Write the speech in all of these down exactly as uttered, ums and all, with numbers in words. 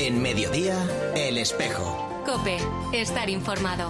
En Mediodía, El Espejo. COPE, estar informado.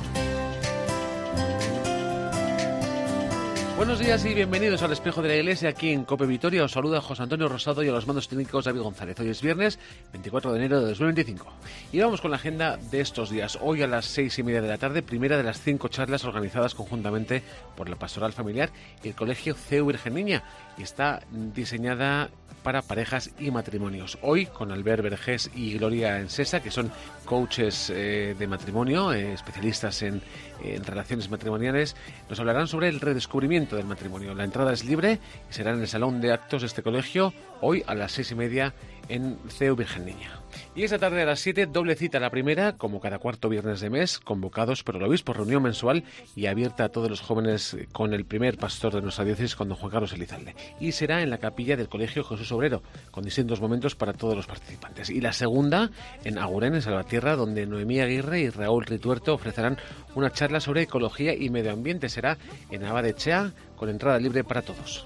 Buenos días y bienvenidos al Espejo de la Iglesia aquí en COPE Vitoria. Os saluda José Antonio Rosado y a los mandos técnicos David González. Hoy es viernes veinticuatro de enero de dos mil veinticinco. Y vamos con la agenda de estos días. Hoy a las seis y media de la tarde, primera de las cinco charlas organizadas conjuntamente por la Pastoral Familiar y el Colegio C E U Virgen Niña. Y está diseñada para parejas y matrimonios. Hoy con Albert Vergés y Gloria Ensesa, que son coaches eh, de matrimonio, eh, especialistas en, en relaciones matrimoniales, nos hablarán sobre el redescubrimiento del matrimonio. La entrada es libre y será en el salón de actos de este colegio hoy a las seis y media en C E U Virgen Niña. Y esta tarde a las siete, doble cita la primera, como cada cuarto viernes de mes, convocados por el obispo, reunión mensual y abierta a todos los jóvenes con el primer pastor de nuestra diócesis, con don Juan Carlos Elizalde. Y será en la capilla del Colegio Jesús Obrero, con distintos momentos para todos los participantes. Y la segunda, en Agurén, en Salvatierra, donde Noemí Aguirre y Raúl Rituerto ofrecerán una charla sobre ecología y medio ambiente. Será en Abadechea, con entrada libre para todos.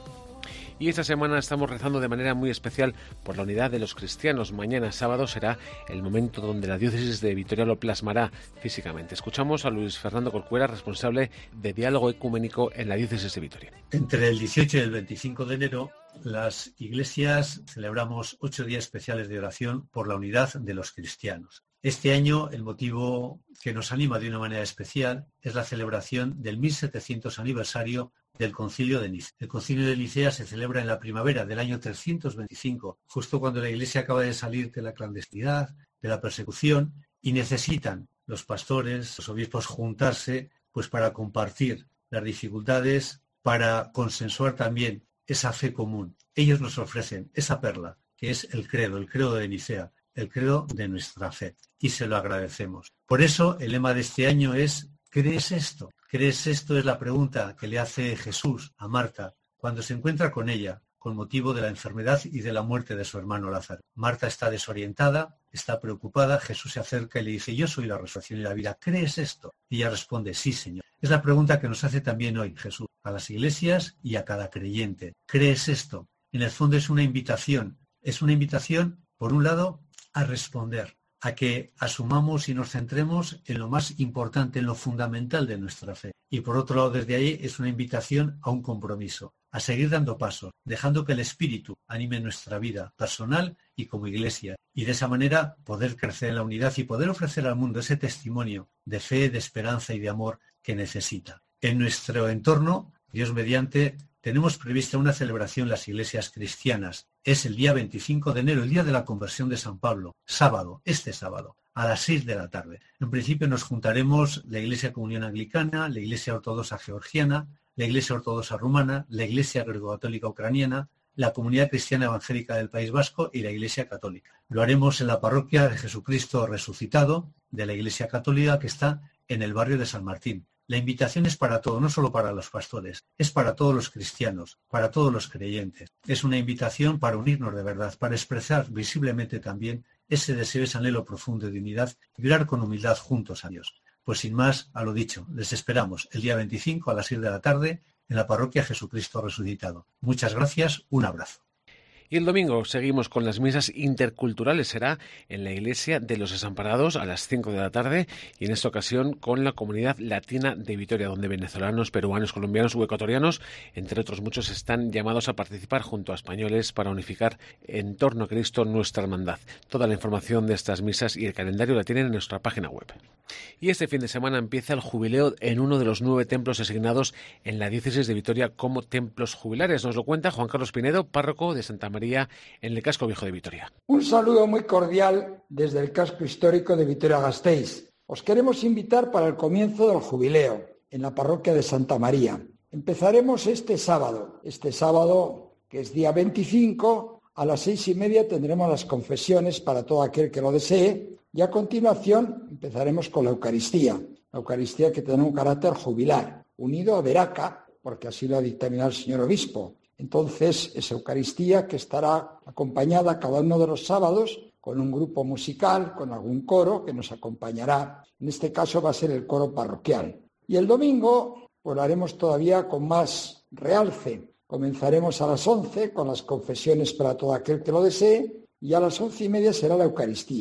Y esta semana estamos rezando de manera muy especial por la unidad de los cristianos. Mañana sábado será el momento donde la diócesis de Vitoria lo plasmará físicamente. Escuchamos a Luis Fernando Corcuera, responsable de diálogo ecuménico en la diócesis de Vitoria. Entre el dieciocho y el veinticinco de enero, las iglesias celebramos ocho días especiales de oración por la unidad de los cristianos. Este año el motivo que nos anima de una manera especial es la celebración del mil setecientos aniversario del Concilio de Nicea. El Concilio de Nicea se celebra en la primavera del año trescientos veinticinco, justo cuando la Iglesia acaba de salir de la clandestinidad, de la persecución, y necesitan los pastores, los obispos juntarse pues para compartir las dificultades, para consensuar también esa fe común. Ellos nos ofrecen esa perla, que es el credo, el credo de Nicea, el credo de nuestra fe, y se lo agradecemos. Por eso el lema de este año es ¿crees esto? ¿Crees esto? Es la pregunta que le hace Jesús a Marta cuando se encuentra con ella con motivo de la enfermedad y de la muerte de su hermano Lázaro. Marta está desorientada, está preocupada, Jesús se acerca y le dice, yo soy la resurrección y la vida, ¿crees esto? Y ella responde, sí, Señor. Es la pregunta que nos hace también hoy Jesús, a las iglesias y a cada creyente. ¿Crees esto? En el fondo es una invitación, es una invitación, por un lado, a responder, a que asumamos y nos centremos en lo más importante, en lo fundamental de nuestra fe. Y por otro lado, desde ahí es una invitación a un compromiso, a seguir dando pasos, dejando que el Espíritu anime nuestra vida personal y como iglesia. Y de esa manera poder crecer en la unidad y poder ofrecer al mundo ese testimonio de fe, de esperanza y de amor que necesita. En nuestro entorno, Dios mediante, tenemos prevista una celebración en las iglesias cristianas. Es el día veinticinco de enero, el día de la conversión de San Pablo, sábado, este sábado, a las seis de la tarde. En principio nos juntaremos la Iglesia Comunión Anglicana, la Iglesia Ortodoxa Georgiana, la Iglesia Ortodoxa Rumana, la Iglesia Greco-Católica Ucraniana, la Comunidad Cristiana Evangélica del País Vasco y la Iglesia Católica. Lo haremos en la parroquia de Jesucristo Resucitado de la Iglesia Católica que está en el barrio de San Martín. La invitación es para todos, no solo para los pastores, es para todos los cristianos, para todos los creyentes. Es una invitación para unirnos de verdad, para expresar visiblemente también ese deseo, ese anhelo profundo de unidad y vibrar con humildad juntos a Dios. Pues sin más, a lo dicho, les esperamos el día veinticinco a las seis de la tarde en la parroquia Jesucristo Resucitado. Muchas gracias, un abrazo. Y el domingo seguimos con las misas interculturales. Será en la Iglesia de los Desamparados a las cinco de la tarde y en esta ocasión con la comunidad latina de Vitoria, donde venezolanos, peruanos, colombianos u ecuatorianos, entre otros muchos, están llamados a participar junto a españoles para unificar en torno a Cristo nuestra hermandad. Toda la información de estas misas y el calendario la tienen en nuestra página web. Y este fin de semana empieza el jubileo en uno de los nueve templos asignados en la diócesis de Vitoria como templos jubilares. Nos lo cuenta Juan Carlos Pinedo, párroco de Santa María en el casco viejo de Vitoria. Un saludo muy cordial desde el casco histórico de Vitoria-Gasteiz. Os queremos invitar para el comienzo del jubileo en la parroquia de Santa María. Empezaremos este sábado, este sábado que es día veinticinco, a las seis y media tendremos las confesiones para todo aquel que lo desee. Y a continuación empezaremos con la Eucaristía, la Eucaristía que tiene un carácter jubilar, unido a Veraca, porque así lo ha dictaminado el señor obispo. Entonces, esa Eucaristía que estará acompañada cada uno de los sábados con un grupo musical, con algún coro que nos acompañará. En este caso va a ser el coro parroquial. Y el domingo, pues lo haremos todavía con más realce. Comenzaremos a las once con las confesiones para todo aquel que lo desee y a las once y media será la Eucaristía.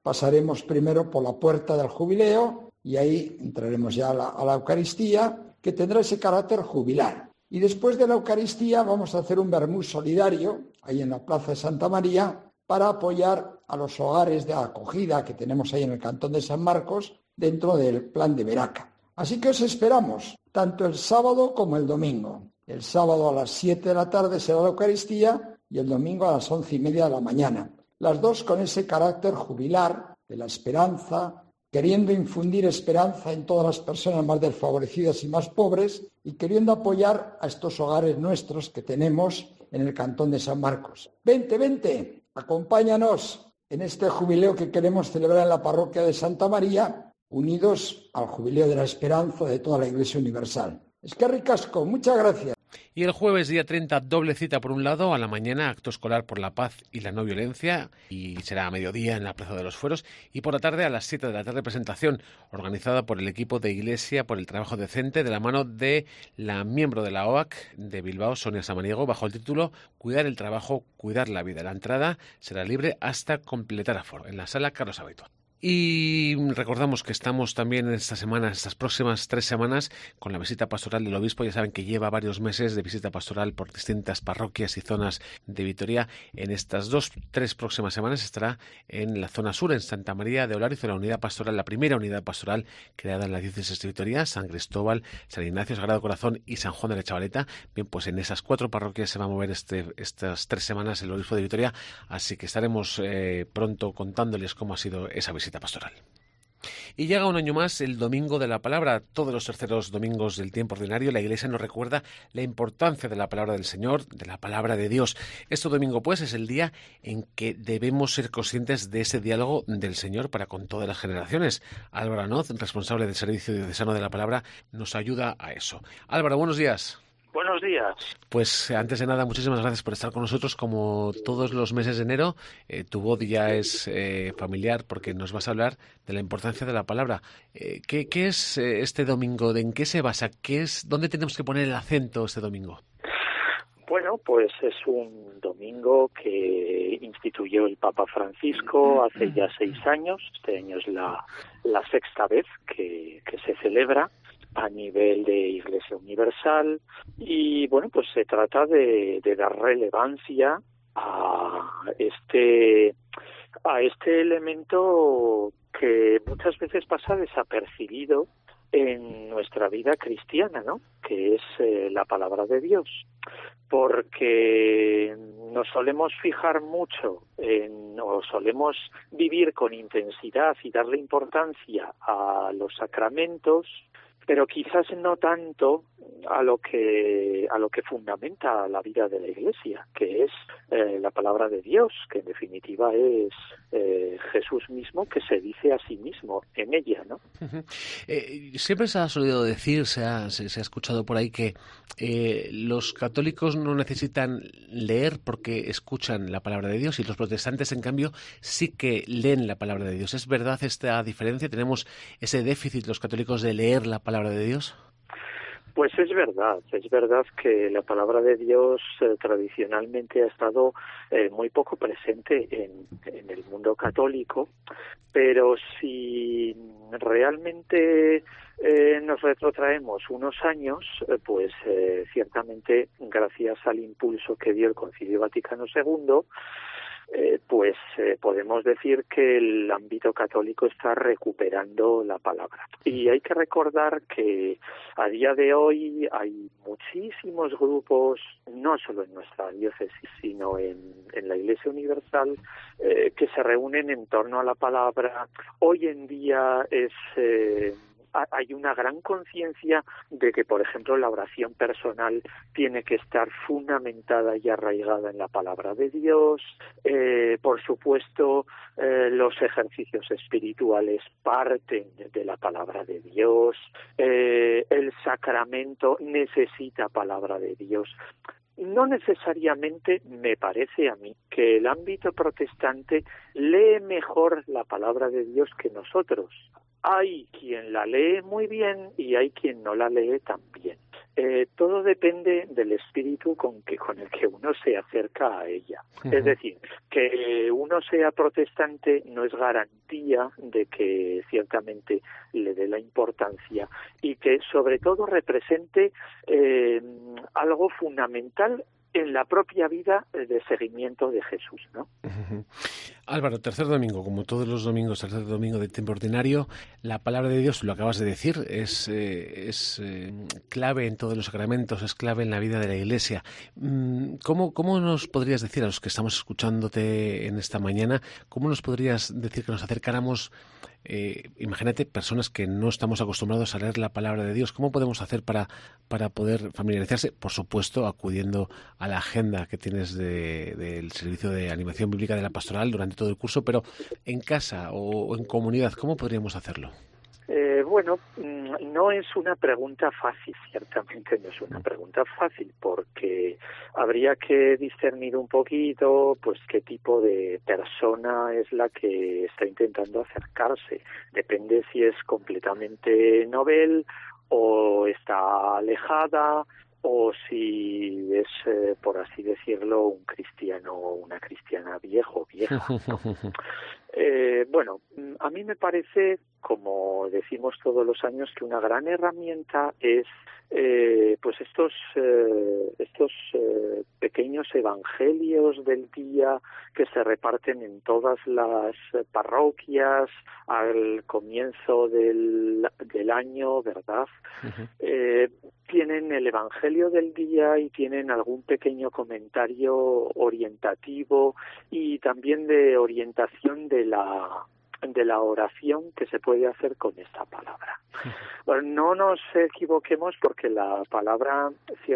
pasaremos primero por la puerta del jubileo y ahí entraremos ya a la, a la Eucaristía, que tendrá ese carácter jubilar. Y después de la Eucaristía vamos a hacer un vermut solidario, ahí en la Plaza de Santa María, para apoyar a los hogares de acogida que tenemos ahí en el Cantón de San Marcos, dentro del Plan de Veraca. Así que os esperamos, tanto el sábado como el domingo. El sábado a las siete de la tarde será la Eucaristía y el domingo a las once y media de la mañana. Las dos con ese carácter jubilar de la esperanza, queriendo infundir esperanza en todas las personas más desfavorecidas y más pobres y queriendo apoyar a estos hogares nuestros que tenemos en el Cantón de San Marcos. Vente, vente, acompáñanos en este jubileo que queremos celebrar en la parroquia de Santa María, unidos al jubileo de la esperanza de toda la Iglesia Universal. Es que ricasco, muchas gracias. Y el jueves, día treinta, doble cita por un lado, a la mañana acto escolar por la paz y la no violencia, y será a mediodía en la Plaza de los Fueros, y por la tarde a las siete de la tarde presentación organizada por el equipo de Iglesia por el Trabajo Decente, de la mano de la miembro de la O A C de Bilbao, Sonia Samaniego, bajo el título Cuidar el trabajo, cuidar la vida. La entrada será libre hasta completar aforo en la sala Carlos Abaitua. Y recordamos que estamos también en estas semanas, estas próximas tres semanas, con la visita pastoral del obispo. Ya saben que lleva varios meses de visita pastoral por distintas parroquias y zonas de Vitoria. En estas dos, tres próximas semanas estará en la zona sur, en Santa María de Olariz, la unidad pastoral, la primera unidad pastoral creada en la diócesis de Vitoria, San Cristóbal, San Ignacio, Sagrado Corazón y San Juan de la Chavaleta. Bien, pues en esas cuatro parroquias se va a mover este, estas tres semanas el obispo de Vitoria, así que estaremos eh, pronto contándoles cómo ha sido esa visita pastoral. Y llega un año más el Domingo de la Palabra. Todos los terceros domingos del tiempo ordinario la Iglesia nos recuerda la importancia de la palabra del Señor, de la palabra de Dios. Este domingo, pues, es el día en que debemos ser conscientes de ese diálogo del Señor para con todas las generaciones. Álvaro Anoz, responsable del Servicio Diocesano de la Palabra, nos ayuda a eso. Álvaro, buenos días. Buenos días. Pues antes de nada, muchísimas gracias por estar con nosotros como todos los meses de enero. Eh, tu voz ya es eh, familiar porque nos vas a hablar de la importancia de la palabra. Eh, ¿qué, ¿Qué es eh, este domingo? ¿En qué se basa? ¿Qué es, ¿Dónde tenemos que poner el acento este domingo? Bueno, pues es un domingo que instituyó el Papa Francisco hace ya seis años. Este año es la, la sexta vez que, que se celebra a nivel de Iglesia Universal y bueno, pues se trata de, de dar relevancia a este a este elemento que muchas veces pasa desapercibido en nuestra vida cristiana, ¿no? Que es eh, la palabra de Dios, porque nos solemos fijar mucho en, o solemos vivir con intensidad y darle importancia a los sacramentos, pero quizás no tanto a lo que a lo que fundamenta la vida de la Iglesia, que es eh, la palabra de Dios, que en definitiva es eh, Jesús mismo que se dice a sí mismo en ella, ¿no? Uh-huh. Eh, siempre se ha solido decir, se ha, se, se ha escuchado por ahí que eh, los católicos no necesitan leer porque escuchan la palabra de Dios y los protestantes, en cambio, sí que leen la palabra de Dios. ¿Es verdad esta diferencia? ¿Tenemos ese déficit los católicos de leer la palabra de Dios? Pues es verdad, es verdad que la palabra de Dios eh, tradicionalmente ha estado eh, muy poco presente en, en el mundo católico, pero si realmente eh, nos retrotraemos unos años, eh, pues eh, ciertamente gracias al impulso que dio el Concilio Vaticano segundo, Eh, pues eh, podemos decir que el ámbito católico está recuperando la palabra. Y hay que recordar que a día de hoy hay muchísimos grupos, no solo en nuestra diócesis, sino en, en la Iglesia Universal, eh, que se reúnen en torno a la palabra. Hoy en día es... Eh, hay una gran conciencia de que, por ejemplo, la oración personal tiene que estar fundamentada y arraigada en la palabra de Dios. Eh, por supuesto, eh, los ejercicios espirituales parten de la palabra de Dios. Eh, el sacramento necesita palabra de Dios. No necesariamente me parece a mí que el ámbito protestante lee mejor la palabra de Dios que nosotros. Hay quien la lee muy bien y hay quien no la lee tan bien. eh, todo depende del espíritu con que con el que uno se acerca a ella. Uh-huh. Es decir, que uno sea protestante no es garantía de que ciertamente le dé la importancia y que sobre todo represente eh, algo fundamental en la propia vida de seguimiento de Jesús, ¿no? Uh-huh. Álvaro, tercer domingo, como todos los domingos, tercer domingo de tiempo ordinario, la palabra de Dios, lo acabas de decir, es, eh, es eh, clave en todos los sacramentos, es clave en la vida de la Iglesia. ¿Cómo, ¿Cómo nos podrías decir a los que estamos escuchándote en esta mañana, cómo nos podrías decir que nos acercáramos? Eh, imagínate, personas que no estamos acostumbrados a leer la palabra de Dios, ¿cómo podemos hacer para, para poder familiarizarse? Por supuesto, acudiendo a la agenda que tienes de, del servicio de animación bíblica de la pastoral durante todo el curso, pero en casa o, o en comunidad, ¿cómo podríamos hacerlo? Eh, bueno, no es una pregunta fácil, ciertamente no es una pregunta fácil, porque habría que discernir un poquito, pues, qué tipo de persona es la que está intentando acercarse. Depende si es completamente novel o está alejada, o si es, eh, por así decirlo, un cristiano o una cristiana viejo, vieja, ¿no? Eh, bueno, a mí me parece, como decimos todos los años, que una gran herramienta es eh, pues estos eh, estos eh, pequeños evangelios del día que se reparten en todas las parroquias al comienzo del, del año, ¿verdad? Uh-huh. Eh, tienen el evangelio del día y tienen algún pequeño comentario orientativo y también de orientación de la de la oración que se puede hacer con esta palabra. Bueno, no nos equivoquemos, porque la palabra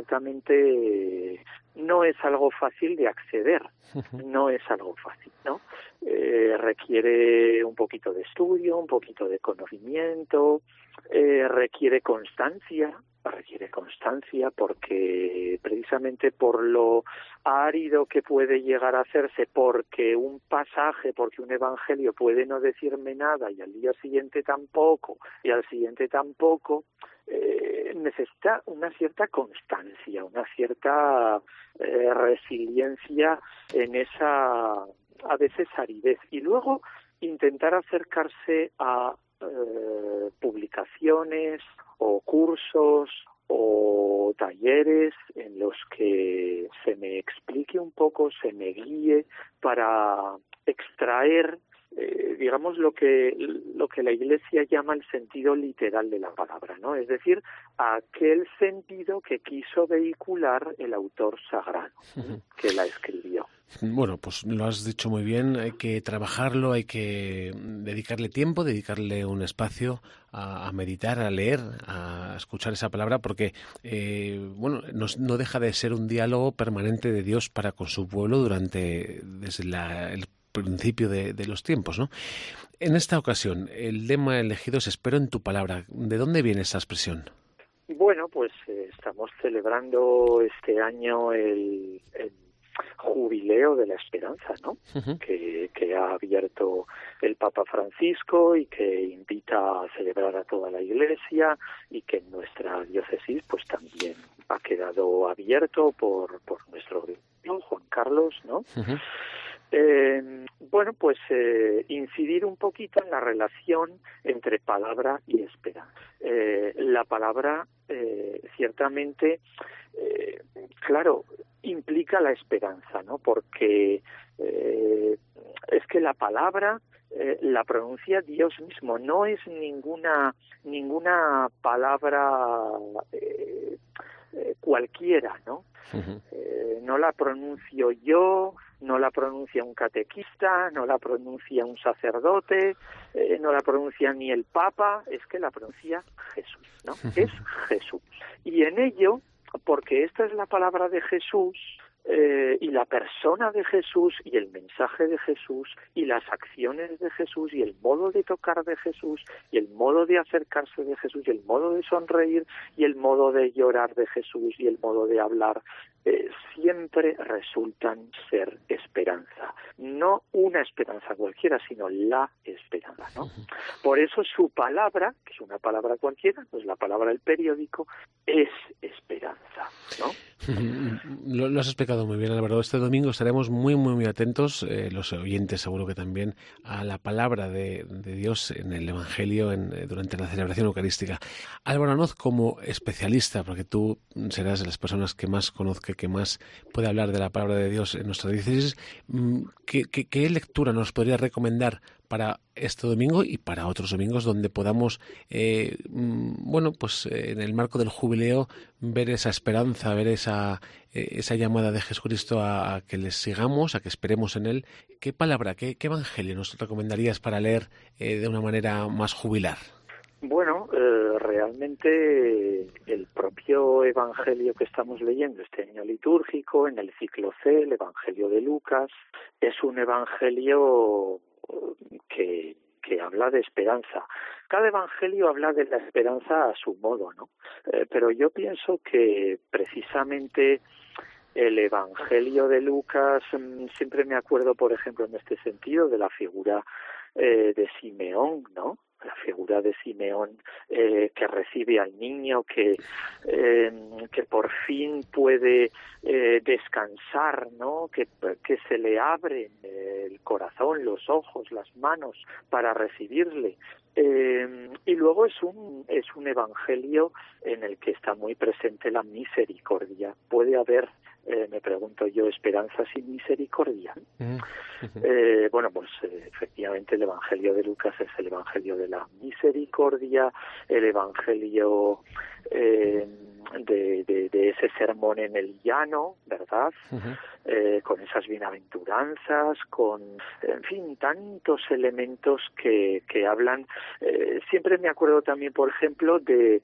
ciertamente no es algo fácil de acceder, no es algo fácil, ¿no? Eh, requiere un poquito de estudio, un poquito de conocimiento, eh, requiere constancia, requiere constancia porque precisamente por lo árido que puede llegar a hacerse, porque un pasaje, porque un evangelio puede no decirme nada y al día siguiente tampoco y al siguiente tampoco, eh, necesita una cierta constancia, una cierta eh, resiliencia en esa a veces aridez, y luego intentar acercarse a eh, publicaciones o cursos o talleres en los que se me explique un poco, se me guíe para extraer, eh, digamos, lo que lo que la Iglesia llama el sentido literal de la palabra, ¿no? Es decir, aquel sentido que quiso vehicular el autor sagrado, uh-huh, que la escribió. Bueno, pues lo has dicho muy bien, hay que trabajarlo, hay que dedicarle tiempo, dedicarle un espacio a, a meditar, a leer, a escuchar esa palabra, porque eh, bueno, no, no deja de ser un diálogo permanente de Dios para con su pueblo durante desde la, el principio de, de los tiempos, ¿no? En esta ocasión, el lema elegido es "Espero en tu palabra". ¿De dónde viene esa expresión? Bueno, pues eh, estamos celebrando este año el, el jubileo de la esperanza, ¿no? Uh-huh. que, que ha abierto el Papa Francisco y que invita a celebrar a toda la Iglesia, y que en nuestra diócesis pues también ha quedado abierto por, por nuestro obispo Juan Carlos, ¿no? Uh-huh. Eh, bueno, pues eh, incidir un poquito en la relación entre palabra y esperanza. Eh, la palabra, eh, ciertamente, eh, claro, implica la esperanza, ¿no? Porque eh, es que la palabra eh, la pronuncia Dios mismo, no es ninguna ninguna palabra eh, eh, cualquiera, ¿no? Uh-huh. Eh, no la pronuncio yo, no la pronuncia un catequista, no la pronuncia un sacerdote, eh, no la pronuncia ni el Papa, es que la pronuncia Jesús, ¿no? Uh-huh. Es Jesús. Y en ello, porque esta es la palabra de Jesús, eh, y la persona de Jesús, y el mensaje de Jesús, y las acciones de Jesús, y el modo de tocar de Jesús, y el modo de acercarse de Jesús, y el modo de sonreír, y el modo de llorar de Jesús, y el modo de hablar, eh, siempre resultan ser esperanza. No un una esperanza cualquiera, sino la esperanza, ¿no? Por eso su palabra, que es una palabra cualquiera, pues la palabra del periódico, es esperanza, ¿no? Lo, lo has explicado muy bien, Álvaro. Este domingo estaremos muy, muy, muy atentos, eh, los oyentes seguro que también, a la palabra de, de Dios en el Evangelio en, durante la celebración eucarística. Álvaro Anoz, como especialista, porque tú serás de las personas que más conozca, que más puede hablar de la palabra de Dios en nuestra diócesis, ¿qué, qué, qué lectura nos podría recomendar para este domingo y para otros domingos donde podamos, eh, bueno, pues eh, en el marco del jubileo ver esa esperanza, ver esa eh, esa llamada de Jesucristo a, a que les sigamos, a que esperemos en Él? ¿Qué palabra, qué, qué evangelio nos recomendarías para leer eh, de una manera más jubilar? Bueno, eh, realmente el propio evangelio que estamos leyendo este año litúrgico, en el ciclo C, el evangelio de Lucas, es un evangelio que, que habla de esperanza. Cada evangelio habla de la esperanza a su modo, ¿no? Eh, pero yo pienso que precisamente el evangelio de Lucas, siempre me acuerdo, por ejemplo, en este sentido, de la figura eh, de Simeón, ¿no? La figura de Simeón eh, que recibe al niño, que eh, que por fin puede eh, descansar, ¿no? Que, que se le abren eh, el corazón, los ojos, las manos para recibirle. Eh, y luego es un es un evangelio en el que está muy presente la misericordia. Puede haber, eh, me pregunto yo, esperanza sin misericordia. Uh-huh. Eh, bueno, pues eh, efectivamente el evangelio de Lucas es el evangelio de la misericordia, el evangelio eh, de, de, de ese sermón en el llano, ¿verdad? Uh-huh. Eh, con esas bienaventuranzas, con, en fin, tantos elementos que, que hablan. Eh, siempre me acuerdo también, por ejemplo, de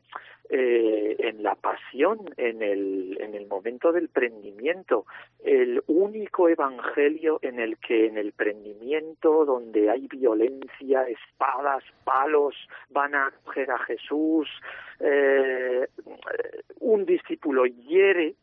eh, en la pasión, en el, en el momento del prendimiento, el único evangelio en el que en el prendimiento, donde hay violencia, espadas, palos, van a coger a Jesús, eh, un discípulo hiere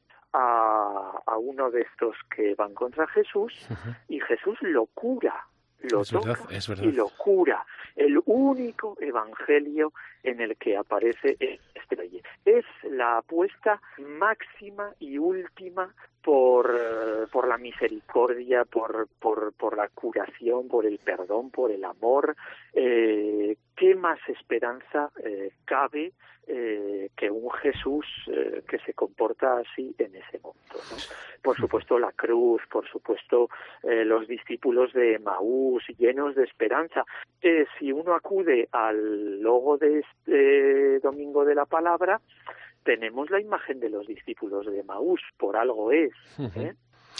a, a uno de estos que van contra Jesús, uh-huh. y Jesús lo cura, lo es toca verdad, es verdad. y lo cura. El único evangelio en el que aparece este rey. Es la apuesta máxima y última por por la misericordia, por por por la curación, por el perdón, por el amor. Eh, ¿Qué más esperanza eh, cabe eh, que un Jesús eh, que se comporta así en ese momento, ¿no? Por supuesto la cruz, por supuesto eh, los discípulos de Emaús llenos de esperanza. Eh, si uno acude al logo de este Domingo de la Palabra, tenemos la imagen de los discípulos de Emaús, por algo es, ¿eh?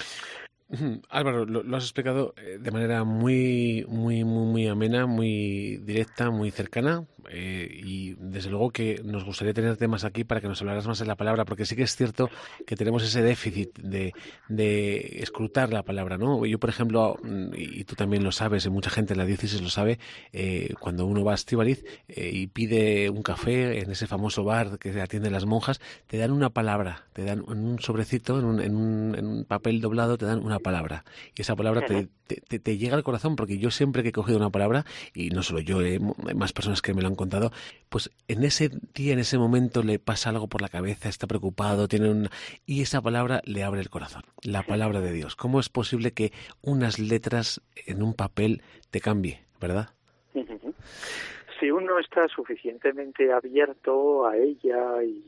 Álvaro, lo, lo has explicado de manera muy, muy, muy, muy amena, muy directa, muy cercana, eh, y desde luego que nos gustaría tenerte más aquí para que nos hablaras más de la palabra, porque sí que es cierto que tenemos ese déficit de, de escrutar la palabra, ¿no? Yo, por ejemplo, y tú también lo sabes, y mucha gente en la diócesis lo sabe, eh, cuando uno va a Estíbaliz eh, y pide un café en ese famoso bar que atienden las monjas, te dan una palabra, te dan en un sobrecito, en un, en un, en un papel doblado, te dan una palabra, y esa palabra te, te, te llega al corazón, porque yo siempre que he cogido una palabra, y no solo yo, eh, hay más personas que me lo han contado, pues en ese día, en ese momento le pasa algo por la cabeza, está preocupado, tiene un... y esa palabra le abre el corazón, la palabra de Dios. ¿Cómo es posible que unas letras en un papel te cambie, verdad? Si uno está suficientemente abierto a ella y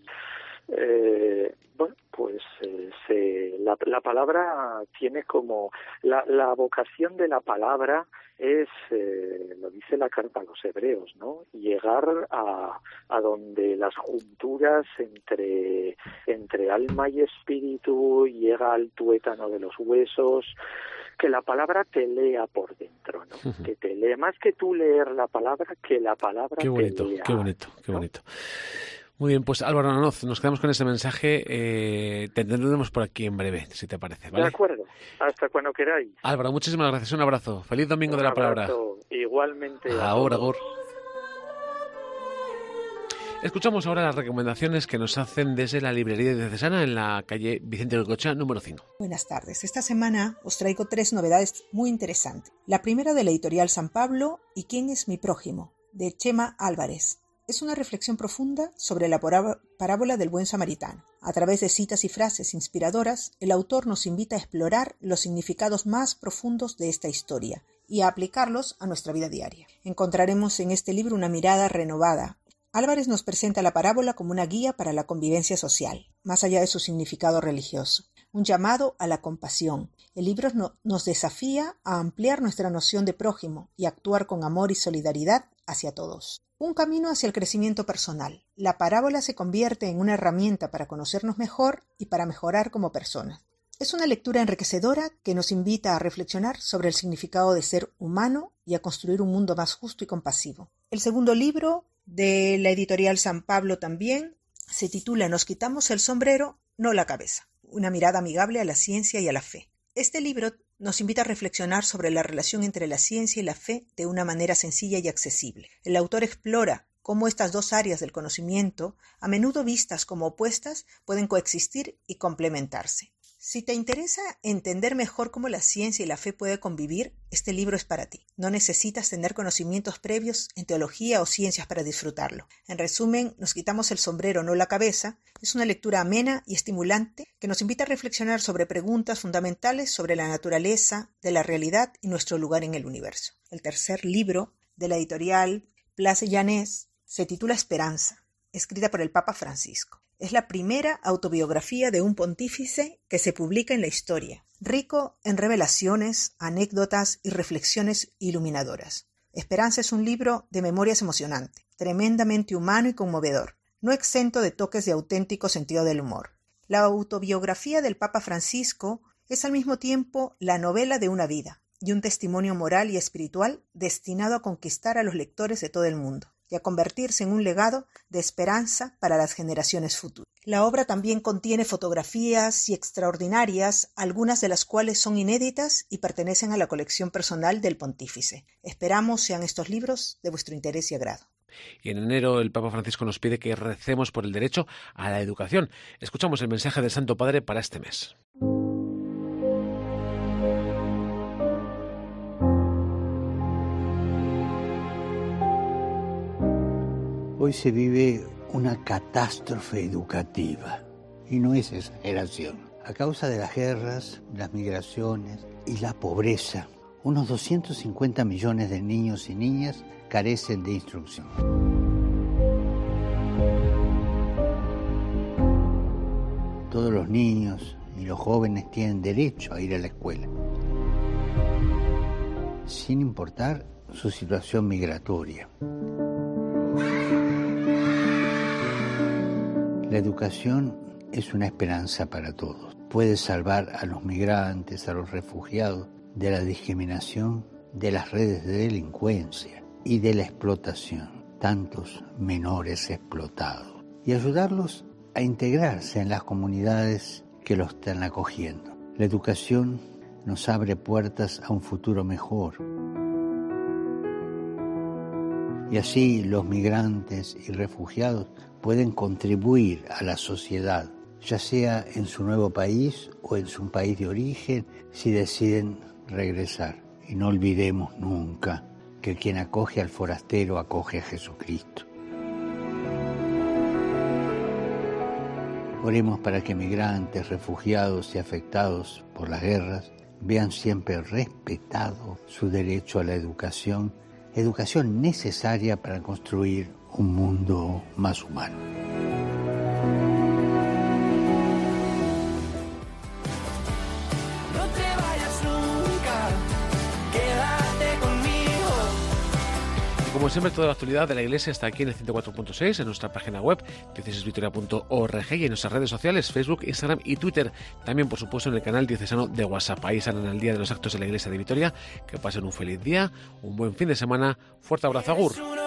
Eh, bueno, pues eh, se, la, la palabra tiene como la, la vocación de la palabra es, eh, lo dice la carta a los hebreos, ¿no? Llegar a, a donde las junturas entre entre alma y espíritu llega al tuétano de los huesos, que la palabra te lea por dentro, ¿no? Uh-huh. Que te lea, más que tú leer la palabra, que la palabra qué bonito, te lea. Qué bonito, qué ¿no? bonito. Muy bien, pues Álvaro Anoz, nos quedamos con ese mensaje. Eh, te tendremos por aquí en breve, si te parece, ¿vale? De acuerdo, hasta cuando queráis. Álvaro, muchísimas gracias, un abrazo. Feliz Domingo un de la abrazo, Palabra. Igualmente. Ahora, agur. Escuchamos ahora las recomendaciones que nos hacen desde la librería diocesana en la calle Vicente Goicoechea número cinco. Buenas tardes. Esta semana os traigo tres novedades muy interesantes. La primera de la editorial San Pablo y ¿Quién es mi prójimo?, de Chema Álvarez. Es una reflexión profunda sobre la parábola del buen samaritano. A través de citas y frases inspiradoras, el autor nos invita a explorar los significados más profundos de esta historia y a aplicarlos a nuestra vida diaria. Encontraremos en este libro una mirada renovada. Álvarez nos presenta la parábola como una guía para la convivencia social, más allá de su significado religioso. Un llamado a la compasión. El libro no, nos desafía a ampliar nuestra noción de prójimo y actuar con amor y solidaridad hacia todos. Un camino hacia el crecimiento personal. La parábola se convierte en una herramienta para conocernos mejor y para mejorar como personas. Es una lectura enriquecedora que nos invita a reflexionar sobre el significado de ser humano y a construir un mundo más justo y compasivo. El segundo libro, de la editorial San Pablo también, se titula Nos quitamos el sombrero, no la cabeza. Una mirada amigable a la ciencia y a la fe. Este libro nos invita a reflexionar sobre la relación entre la ciencia y la fe de una manera sencilla y accesible. El autor explora cómo estas dos áreas del conocimiento, a menudo vistas como opuestas, pueden coexistir y complementarse. Si te interesa entender mejor cómo la ciencia y la fe pueden convivir, este libro es para ti. No necesitas tener conocimientos previos en teología o ciencias para disfrutarlo. En resumen, Nos quitamos el sombrero, no la cabeza. Es una lectura amena y estimulante que nos invita a reflexionar sobre preguntas fundamentales sobre la naturaleza, de la realidad y nuestro lugar en el universo. El tercer libro, de la editorial Place Llanés, se titula Esperanza, escrita por el Papa Francisco. Es la primera autobiografía de un pontífice que se publica en la historia, rico en revelaciones, anécdotas y reflexiones iluminadoras. Esperanza es un libro de memorias emocionante, tremendamente humano y conmovedor, no exento de toques de auténtico sentido del humor. La autobiografía del Papa Francisco es al mismo tiempo la novela de una vida y un testimonio moral y espiritual destinado a conquistar a los lectores de todo el mundo y a convertirse en un legado de esperanza para las generaciones futuras. La obra también contiene fotografías y extraordinarias, algunas de las cuales son inéditas y pertenecen a la colección personal del pontífice. Esperamos sean estos libros de vuestro interés y agrado. Y en enero el Papa Francisco nos pide que recemos por el derecho a la educación. Escuchamos el mensaje del Santo Padre para este mes. Hoy se vive una catástrofe educativa, y no es exageración. A causa de las guerras, las migraciones y la pobreza, unos doscientos cincuenta millones de niños y niñas carecen de instrucción. Todos los niños y los jóvenes tienen derecho a ir a la escuela, sin importar su situación migratoria. La educación es una esperanza para todos. Puede salvar a los migrantes, a los refugiados, de la discriminación, de las redes de delincuencia y de la explotación, tantos menores explotados, y ayudarlos a integrarse en las comunidades que los están acogiendo. La educación nos abre puertas a un futuro mejor. Y así los migrantes y refugiados pueden contribuir a la sociedad, ya sea en su nuevo país o en su país de origen, si deciden regresar. Y no olvidemos nunca que quien acoge al forastero acoge a Jesucristo. Oremos para que migrantes, refugiados y afectados por las guerras vean siempre respetado su derecho a la educación, educación necesaria para construir un mundo más humano. No te vayas nunca, quédate conmigo. Y como siempre, toda la actualidad de la Iglesia está aquí en el ciento cuatro punto seis, en nuestra página web, diocesesvitoria punto org, y en nuestras redes sociales, Facebook, Instagram y Twitter. También, por supuesto, en el canal diocesano de WhatsApp. Ahí salen al día de los actos de la Iglesia de Vitoria. Que pasen un feliz día, un buen fin de semana. Fuerte abrazo, agur.